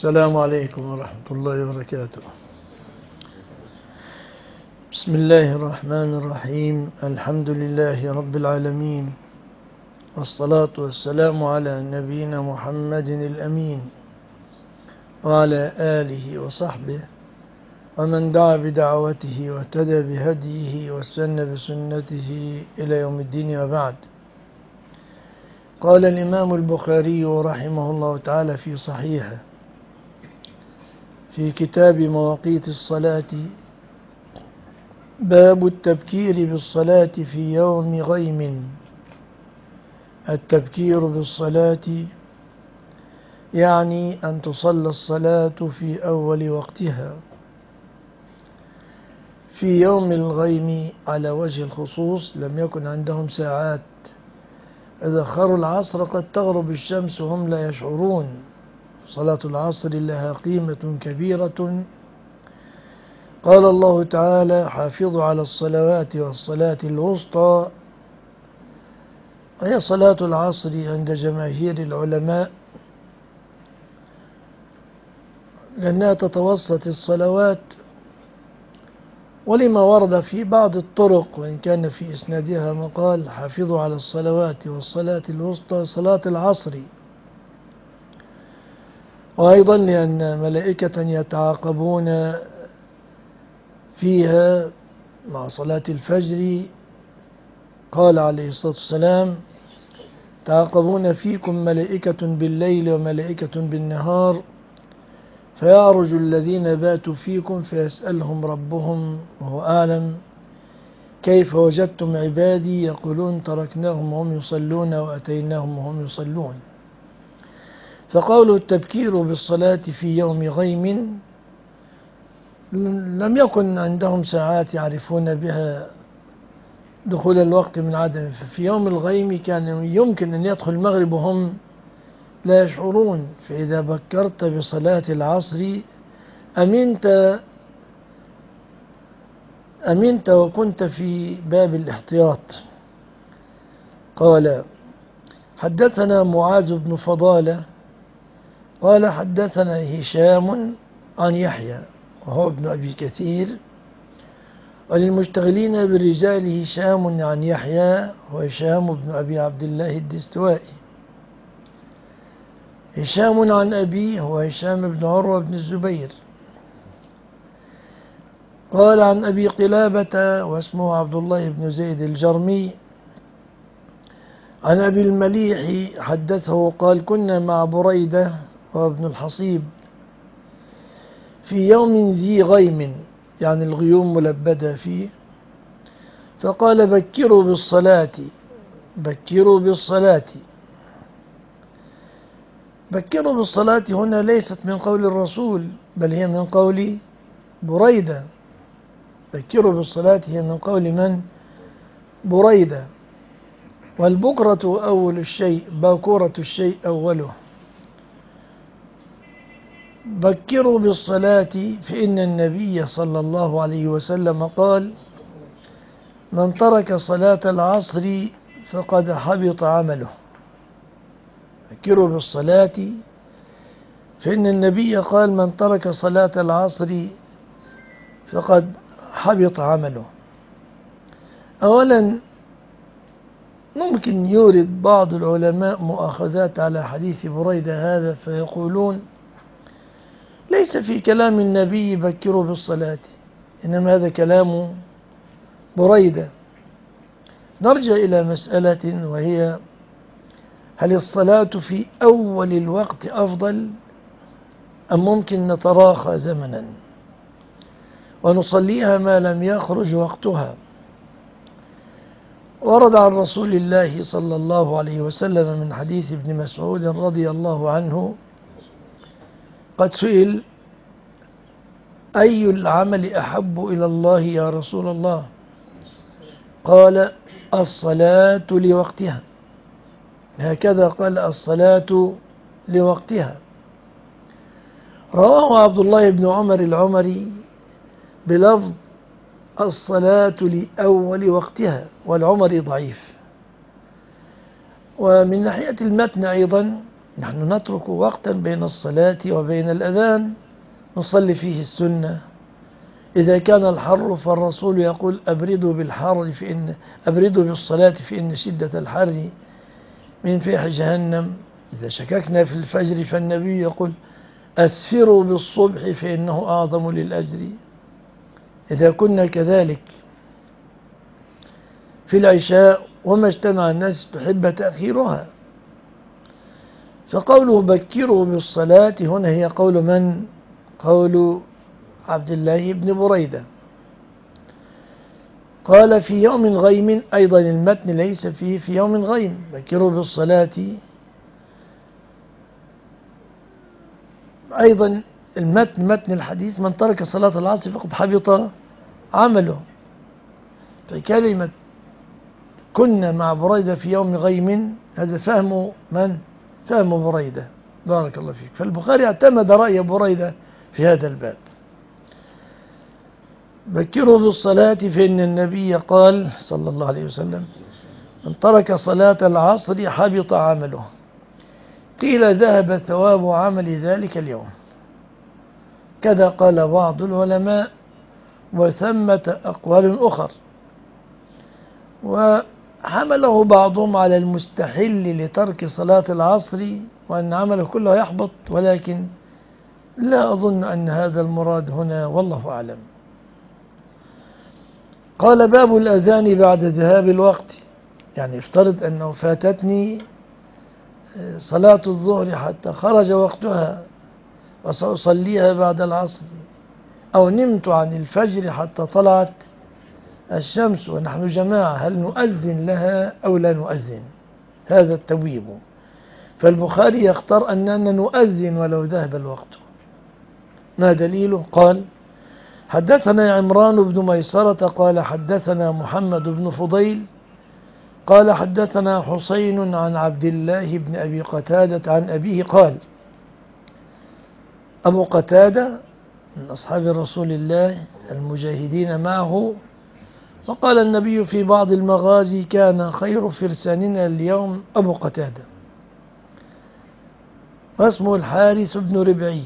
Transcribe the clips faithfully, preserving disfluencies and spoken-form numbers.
السلام عليكم ورحمة الله وبركاته. بسم الله الرحمن الرحيم. الحمد لله رب العالمين، والصلاة والسلام على نبينا محمد الأمين وعلى آله وصحبه ومن دعا بدعوته واهتدى بهديه واستنى بسنته إلى يوم الدين، وبعد. قال الإمام البخاري رحمه الله تعالى في صحيحه في كتاب مواقيت الصلاة: باب التبكير بالصلاة في يوم غيم. التبكير بالصلاة يعني أن تصلى الصلاة في أول وقتها في يوم الغيم على وجه الخصوص. لم يكن عندهم ساعات، إذا أخروا العصر قد تغرب الشمس وهم لا يشعرون. صلاة العصر لها قيمة كبيرة. قال الله تعالى: حافظوا على الصلوات والصلاة الوسطى، وهي صلاة العصر عند جماهير العلماء، لأنها تتوسط الصلوات، ولما ورد في بعض الطرق وإن كان في إسنادها مقال: حافظوا على الصلوات والصلاة الوسطى، صلاة العصر. وأيضا لأن ملائكة يتعاقبون فيها مع صلاة الفجر. قال عليه الصلاة والسلام: تعاقبون فيكم ملائكة بالليل وملائكة بالنهار، فيعرج الذين باتوا فيكم فيسألهم ربهم وهو أعلم: كيف وجدتم عبادي؟ يقولون: تركناهم وهم يصلون وأتيناهم وهم يصلون. فقوله التبكير بالصلاة في يوم غيم، لم يكن عندهم ساعات يعرفون بها دخول الوقت من عدمه، ففي يوم الغيم كان يمكن أن يدخل المغرب وهم لا يشعرون. فإذا بكرت بصلاة العصر أمنت أمنت وكنت في باب الاحتياط. قال: حدثنا معاذ بن فضالة قال: حدثنا هشام عن يحيى وهو ابن أبي كثير، وللمشتغلين بالرجال هشام عن يحيى وهشام بن أبي عبد الله الدستوائي. هشام عن أبيه وهشام بن عروة بن الزبير. قال: عن أبي قلابة واسمه عبد الله بن زيد الجرمي عن أبي المليح حدثه قال: كنا مع بريدة وابن الحصيب في يوم ذي غيم، يعني الغيوم ملبدة فيه، فقال: بكروا بالصلاة بكروا بالصلاة. بكروا بالصلاة هنا ليست من قول الرسول، بل هي من قول بريدة. بكروا بالصلاة هي من قول من؟ بريدة. والبكرة أول الشيء، باكورة الشيء أوله. بكروا بالصلاة فإن النبي صلى الله عليه وسلم قال: من ترك صلاة العصر فقد حبط عمله. بكروا بالصلاة فإن النبي قال: من ترك صلاة العصر فقد حبط عمله. أولا، ممكن يورد بعض العلماء مؤاخذات على حديث بريدة هذا، فيقولون: ليس في كلام النبي بكروا بالصلاة، إنما هذا كلام بريدة. نرجع إلى مسألة، وهي: هل الصلاة في أول الوقت أفضل، أم ممكن نتراخى زمنا ونصليها ما لم يخرج وقتها؟ ورد عن رسول الله صلى الله عليه وسلم من حديث ابن مسعود رضي الله عنه قد سئل: أي العمل أحب إلى الله يا رسول الله؟ قال: الصلاة لوقتها. هكذا قال: الصلاة لوقتها. رواه عبد الله بن عمر العمري بلفظ: الصلاة لأول وقتها، والعمري ضعيف. ومن ناحية المتن أيضا نحن نترك وقتا بين الصلاة وبين الأذان نصلي فيه السنة. إذا كان الحر فالرسول يقول أبردوا بالحر فإن أبردوا بالصلاة فإن شدة الحر من فيح جهنم. إذا شككنا في الفجر فالنبي يقول أسفروا بالصبح فإنه أعظم للأجر. إذا كنا كذلك في العشاء وما اجتمع الناس تحب تأخيرها. فقوله بكروا بالصلاة هنا هي قول من؟ قول عبد الله بن بريدة. قال في يوم غيم، أيضا المتن ليس فيه في يوم غيم. بكروا بالصلاة أيضا المتن متن الحديث من ترك صلاة العصر فقد حبط عمله. فكلمة كنا مع بريدة في يوم غيم هذا فهم من؟ فهم بريدة، بارك الله فيك. فالبخاري اعتمد رأي بريدة في هذا الباب. بكروا بالصلاة فإن النبي قال صلى الله عليه وسلم من ترك صلاة العصر حبط عمله. قيل ذهب ثواب عمل ذلك اليوم، كذا قال بعض العلماء، وثمة أقوال أخر. وحمله بعضهم على المستحل لترك صلاة العصر وأن عمله كله يحبط، ولكن لا أظن أن هذا المراد هنا، والله أعلم. قال باب الأذان بعد ذهاب الوقت. يعني افترض أنه فاتتني صلاة الظهر حتى خرج وقتها وسأصليها بعد العصر، أو نمت عن الفجر حتى طلعت الشمس ونحن جماعة، هل نؤذن لها أو لا نؤذن؟ هذا التبويب. فالبخاري يختار أننا نؤذن ولو ذهب الوقت. ما دليله؟ قال حدثنا عمران بن ميسرة قال حدثنا محمد بن فضيل قال حدثنا حسين عن عبد الله بن أبي قتادة عن أبيه قال أبو قتادة من أصحاب رسول الله المجاهدين معه. فقال النبي في بعض المغازي كان خير فرساننا اليوم أبو قتادة، واسمه الحارث بن ربعي.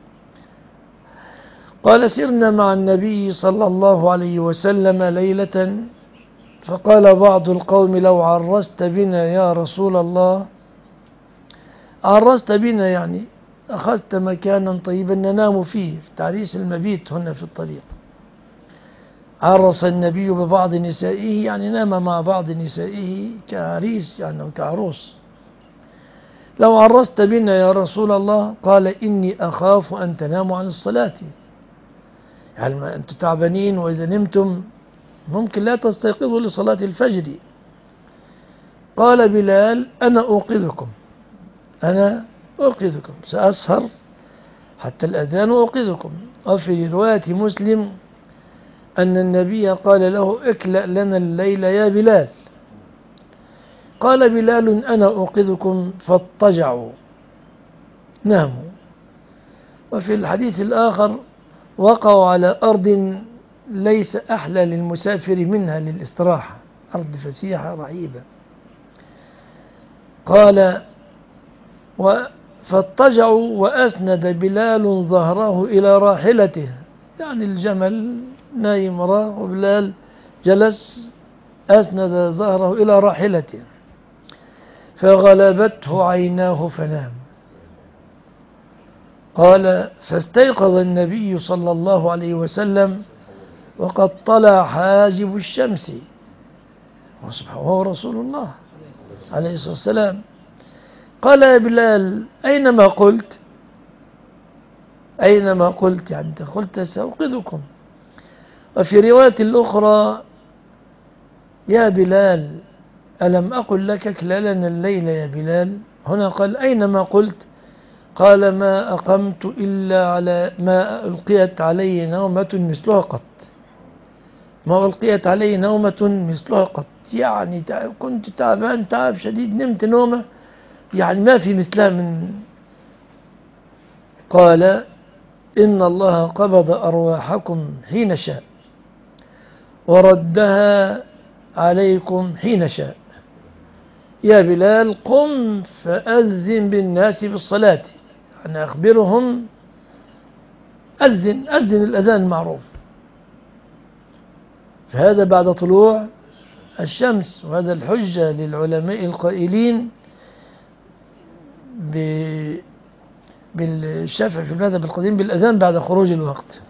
قال سرنا مع النبي صلى الله عليه وسلم ليلة فقال بعض القوم لو عرست بنا يا رسول الله. عرست بنا يعني أخذت مكانا طيبا ننام فيه، في تعريس المبيت هنا في الطريق. عرس النبي ببعض نسائه يعني نام مع بعض نسائه كعريس يعني كعروس. لو عرست بنا يا رسول الله قال إني أخاف أن تناموا عن الصلاة، يعني أنتم تعبانين وإذا نمتم ممكن لا تستيقظوا لصلاة الفجر. قال بلال أنا أوقظكم، أنا أوقظكم، سأسهر حتى الأذان وأوقظكم. وفي رواية مسلم أن النبي قال له اكلأ لنا الليل يا بلال. قال بلال أنا أوقظكم فاضطجعوا ناموا. وفي الحديث الآخر وقعوا على أرض ليس أحلى للمسافر منها للاستراحة، أرض فسيحة رهيبة. قال فاضطجعوا وأسند بلال ظهره إلى راحلته، يعني الجمل نايم وراه وبلال جلس أسند ظهره إلى راحلته، فغلبته عيناه فنام. قال فاستيقظ النبي صلى الله عليه وسلم وقد طلع حاجب الشمس، وهو رسول الله عليه الصلاة والسلام. قال يا بلال أينما قلت؟ أينما قلت يعني أنت قلت سأوقظكم. وفي رواية الأخرى يا بلال ألم أقل لك اكلأ لنا الليل يا بلال؟ هنا قال أينما قلت؟ قال ما أقمت إلا على ما ألقيت علي نومة مثلها قط، ما ألقيت علي نومة مثلها قط، يعني كنت تعبان تعب شديد نمت نومة يعني ما في مثلها من. قال إن الله قبض أرواحكم حين شاء وردها عليكم حين شاء. يا بلال قم فأذن بالناس بالصلاة، يعني أخبرهم، أذن أذن الأذان المعروف. فهذا بعد طلوع الشمس، وهذا الحجة للعلماء القائلين بالشافعي في المذهب القديم بالأذان بعد خروج الوقت.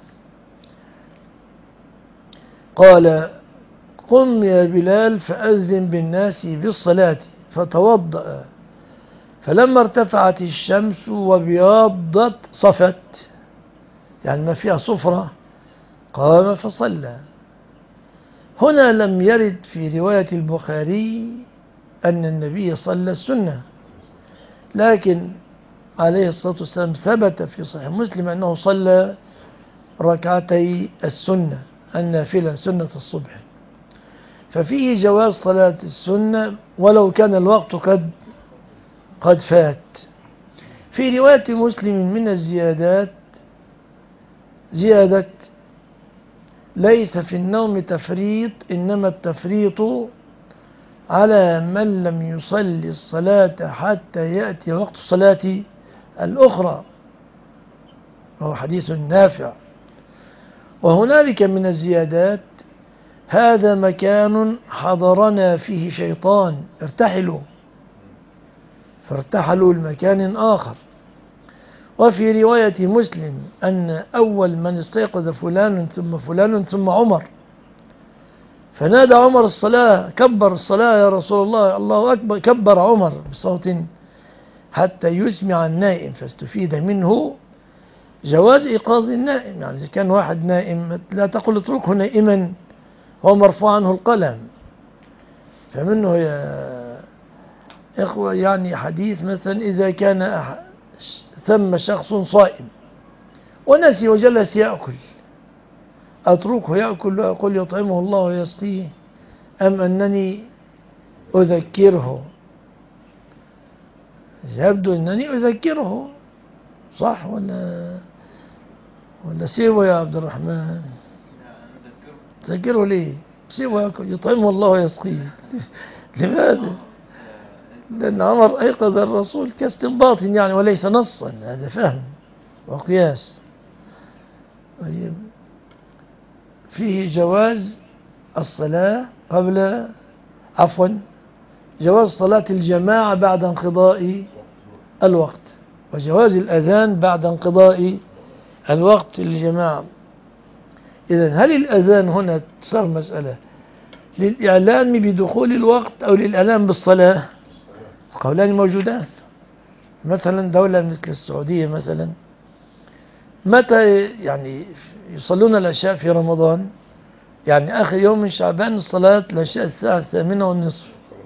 قال قم يا بلال فأذن بالناس بالصلاة، فتوضأ، فلما ارتفعت الشمس وبياضت صفت، يعني ما فيها صفرة، قام فصلى. هنا لم يرد في رواية البخاري أن النبي صلى السنة، لكن عليه الصلاة والسلام ثبت في صحيح مسلم أنه صلى ركعتي السنة النافلة سنة الصبح، ففيه جواز صلاة السنة ولو كان الوقت قد قد فات. في رواية مسلم من الزيادات زيادة ليس في النوم تفريط، إنما التفريط على من لم يصلي الصلاة حتى يأتي وقت الصلاة الأخرى، وهو حديث نافع. وهنالك من الزيادات هذا مكان حضرنا فيه شيطان ارتحلوا، فارتحلوا لمكان آخر. وفي رواية مسلم أن أول من استيقظ فلان ثم فلان ثم عمر، فنادى عمر الصلاة، كبر الصلاة يا رسول الله، الله أكبر، كبر عمر بصوت حتى يسمع النائم، فاستفيد منه جواز إيقاظ النائم. يعني إذا كان واحد نائم لا تقل اتركه نائما، هو مرفوع عنه القلم. فمنه يا إخوة يعني حديث مثلا إذا كان ثم شخص صائم ونسي وجلس يأكل، أتركه يأكل وأقول يطعمه الله ويسقيه، أم أنني أذكره؟ يبدو أنني أذكره، صح ولا ولا سيبه يا عبد الرحمن؟ تذكره ليه؟ سيبه يأكل يطعمه الله ويسقيه. لماذا؟ لأن عمر أيقظ الرسول كاستنباط يعني وليس نصا، هذا فهم وقياس. طيب، فيه جواز الصلاة قبل عفوا جواز صلاة الجماعة بعد انقضاء الوقت، وجواز الأذان بعد انقضاء الوقت للجماعة. إذن هل الأذان هنا صار مسألة للإعلام بدخول الوقت أو للإعلام بالصلاة؟ قولان موجودان. مثلا دولة مثل السعودية مثلا، متى يعني يصلون العشاء في رمضان؟ يعني آخر يوم من شعبان الصلاة العشاء الساعة الثامنة والنصف،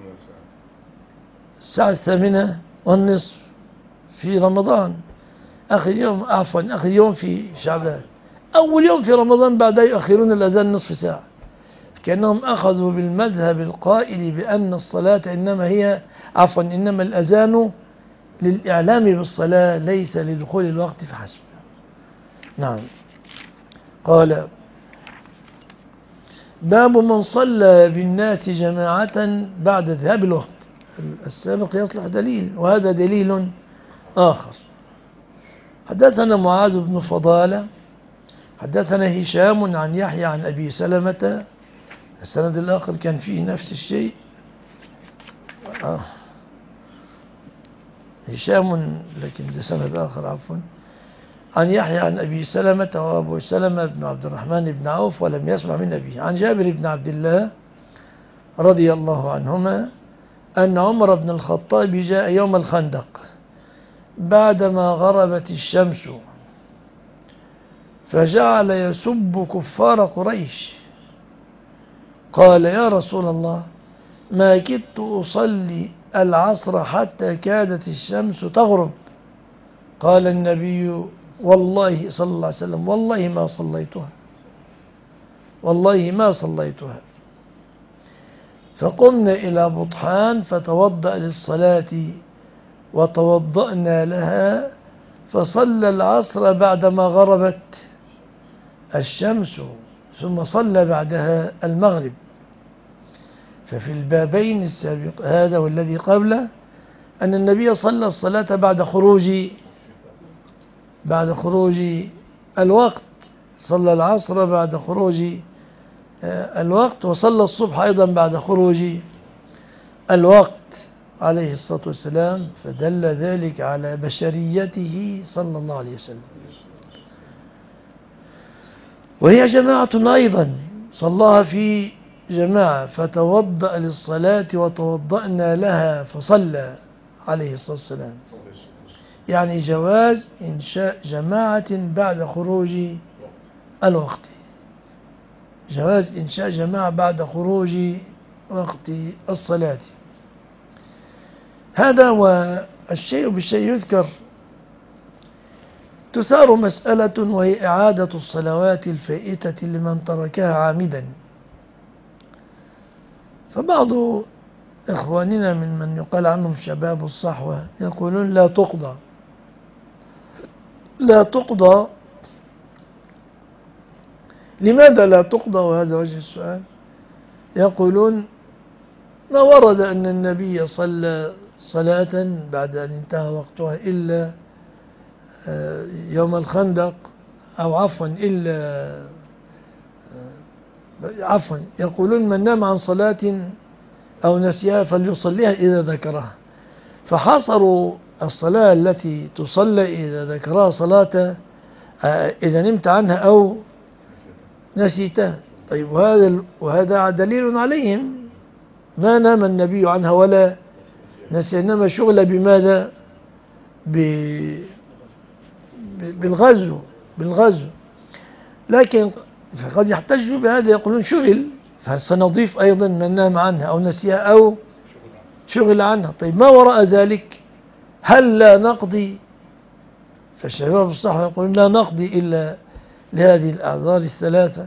الساعة الثامنة والنصف في رمضان، آخر يوم عفوا آخر يوم في شعبان. أول يوم في رمضان بعدها يؤخرون الأذان نصف ساعة، كأنهم أخذوا بالمذهب القائل بأن الصلاة إنما هي عفوا إنما الأذان للإعلام بالصلاة ليس لدخول الوقت فحسب. نعم. قال باب من صلى بالناس جماعة بعد ذهاب الوقت. السابق يصلح دليل، وهذا دليل آخر. حدثنا معاذ بن فضالة حدثنا هشام عن يحيى عن أبي سلمة، السند الآخر كان فيه نفس الشيء. آه. هشام لكن ده سند آخر عفوا، عن يحيى عن أبي سلمة وأبو سلمة بن عبد الرحمن بن عوف ولم يسمع من أبيه، عن جابر بن عبد الله رضي الله عنهما أن عمر بن الخطاب جاء يوم الخندق بعدما غربت الشمس، فجعل يسب كفار قريش. قال يا رسول الله ما كدت أصلي العصر حتى كادت الشمس تغرب. قال النبي والله صلى الله عليه وسلم والله ما صليتها والله ما صليتها. فقمنا إلى بطحان فتوضأ للصلاة وتوضأنا لها، فصلى العصر بعدما غربت الشمس، ثم صلى بعدها المغرب. ففي البابين السابق هذا والذي قبله أن النبي صلى الصلاة بعد خروج بعد خروج الوقت، صلى العصر بعد خروج الوقت، وصلى الصبح أيضا بعد خروج الوقت عليه الصلاة والسلام، فدل ذلك على بشريته صلى الله عليه وسلم. وهي جماعة أيضا صلاها في جماعة، فتوضأ للصلاة وتوضأنا لها فصلى عليه الصلاة والسلام. يعني جواز إنشاء جماعة بعد خروج الوقت، جواز إنشاء جماعة بعد خروج وقت الصلاة. هذا والشيء بالشيء يذكر. تثار مسألة وهي إعادة الصلوات الفائتة لمن تركها عامدا. فبعض إخواننا من من يقال عنهم شباب الصحوة يقولون لا تقضى لا تقضى لماذا لا تقضى؟ وهذا وجه السؤال. يقولون ما ورد أن النبي صلى صلاة بعد أن انتهى وقتها إلا يوم الخندق، أو عفوا إلا عفوا يقولون من نام عن صلاة أو نسيها فليصليها إذا ذكرها، فحصروا الصلاة التي تصلى إذا ذكرها صلاة إذا نمت عنها أو نسيتها. طيب وهذا وهذا دليل عليهم، ما نام النبي عنها ولا نسي، إنما شغل بماذا؟ بالغزو بالغزو لكن فقد يحتج بهذا، يقولون شغل، فسنضيف أيضا من نام عنها أو نسيها أو شغل عنها. طيب ما وراء ذلك؟ هل لا نقضي؟ فالشباب الصحوة يقولون لا نقضي إلا لهذه الأعذار الثلاثة،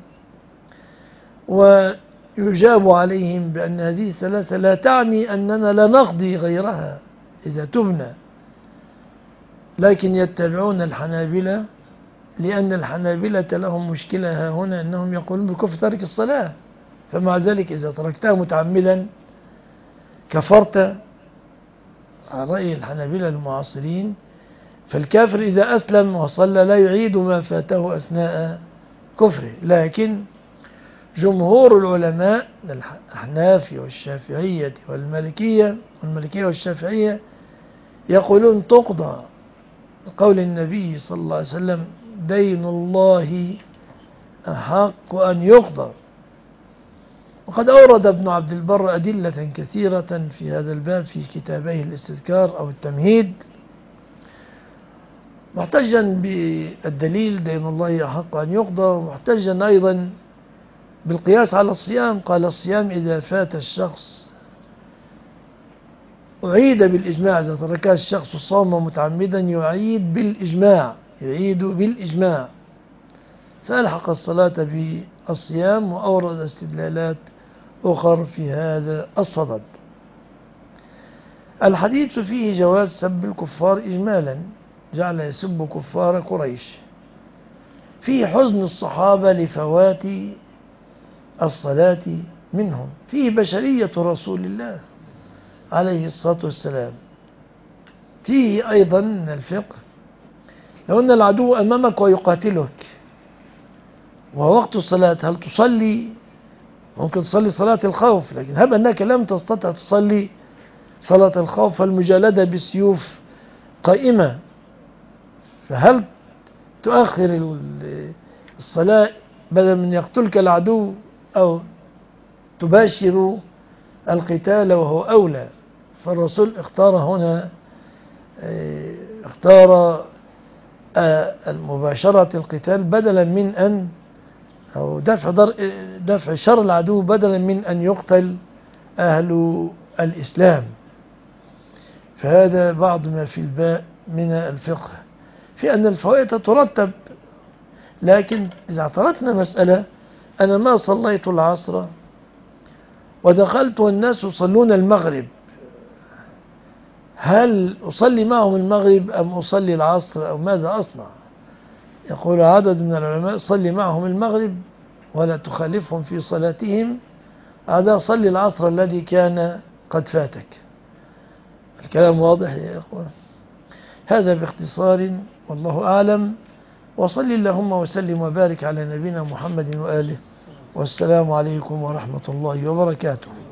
ويجاب عليهم بأن هذه الثلاثة لا تعني أننا لا نقضي غيرها إذا تبنى، لكن يتبعون الحنابلة، لأن الحنابلة لهم مشكلة ها هنا أنهم يقولون بكفر ترك الصلاة، فمع ذلك إذا تركتها متعمدا كفرت على رأي الحنابلة المعاصرين. فالكافر إذا أسلم وصلى لا يعيد ما فاته أثناء كفره، لكن جمهور العلماء الأحناف والشافعية والمالكية والمالكية والشافعية يقولون تقضى، قول النبي صلى الله عليه وسلم دين الله أحق أن يقضى. وقد أورد ابن عبد البر أدلة كثيرة في هذا الباب في كتابيه الاستذكار أو التمهيد، محتجا بالدليل دين الله أحق أن يقضى، ومحتجا أيضا بالقياس على الصيام. قال الصيام إذا فات الشخص أعيد بالإجماع، إذا ترك الشخص الصوم متعمدا يعيد بالإجماع يعيد بالإجماع فألحق الصلاة بالصيام، وأورد استدلالات أخر في هذا الصدد. الحديث فيه جواز سب الكفار إجمالا، جعل يسب كفار قريش، فيه حزن الصحابة لفوات الصلاة منهم، فيه بشرية رسول الله عليه الصلاة والسلام. فيه أيضا من الفقه لو أن العدو أمامك ويقاتلك ووقت الصلاة، هل تصلي؟ ممكن تصلي صلاة الخوف، لكن هب أنك لم تستطع تصلي صلاة الخوف فالمجالدة بالسيوف قائمة، فهل تؤخر الصلاة بدل من يقتلك العدو أو تباشر القتال وهو أولى؟ فالرسول اختار هنا اختار المباشرة القتال بدلا من أن أو دفع, دفع شر العدو بدلا من أن يقتل أهل الإسلام. فهذا بعض ما في الباء من الفقه في أن الفوائد ترتب. لكن إذا اعترضنا مسألة، أنا ما صليت العصر ودخلت والناس يصلون المغرب، هل أصلي معهم المغرب أم أصلي العصر أو ماذا أصنع؟ يقول عدد من العلماء صلي معهم المغرب ولا تخالفهم في صلاتهم، هذا صلي العصر الذي كان قد فاتك. الكلام واضح يا إخوان؟ هذا باختصار، والله أعلم. وصل اللهم وسلم وبارك على نبينا محمد وآله، والسلام عليكم ورحمة الله وبركاته.